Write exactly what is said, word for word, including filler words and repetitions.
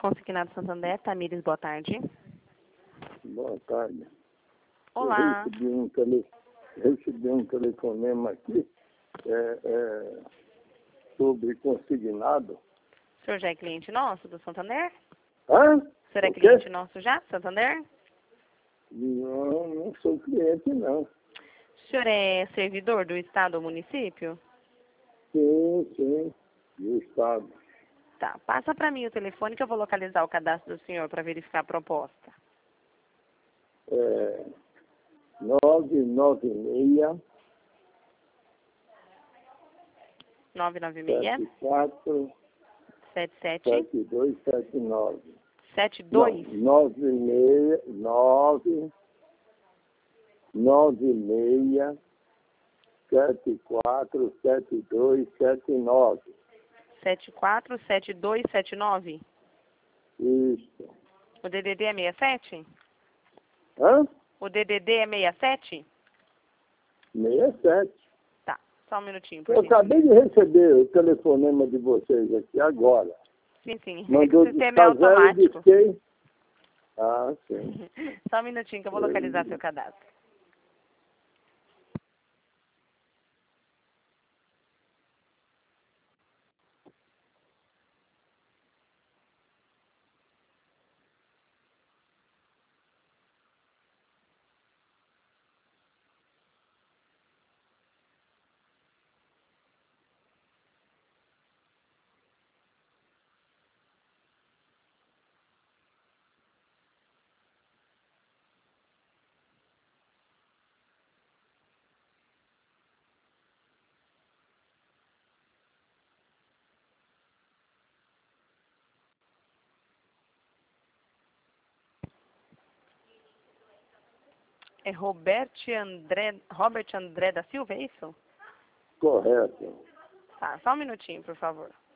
Consignado Santander, Tamires, boa tarde. Boa tarde. Olá. Eu recebi um, tele... recebi um telefonema aqui é, é, sobre consignado. O senhor já é cliente nosso do Santander? Hã? O senhor é O quê? cliente nosso já, Santander? Não, não sou cliente, não. O senhor é servidor do Estado ou município? Sim, sim, do Estado. Tá, passa para mim o telefone que eu vou localizar o cadastro do senhor para verificar a proposta. É, nove nove seis, nove nove sete seis, quatro, sete sete, sete dois sete nove. sete dois. nove seis, nove, nove seis, sete quatro, sete dois sete nove. sete quatro sete dois sete nove. Isso. O D D D é sessenta e sete? Hã? O D D D é sessenta e sete? sessenta e sete. Tá, só um minutinho, por Eu favor. acabei de receber o telefonema de vocês aqui agora. Sim, sim. Mandou É que o sistema é discar zero e automático. disquei. Ah, sim. Só um minutinho que eu vou localizar seu cadastro. É Robert André, Robert André da Silva, é isso? Correto. Tá, só um minutinho, por favor.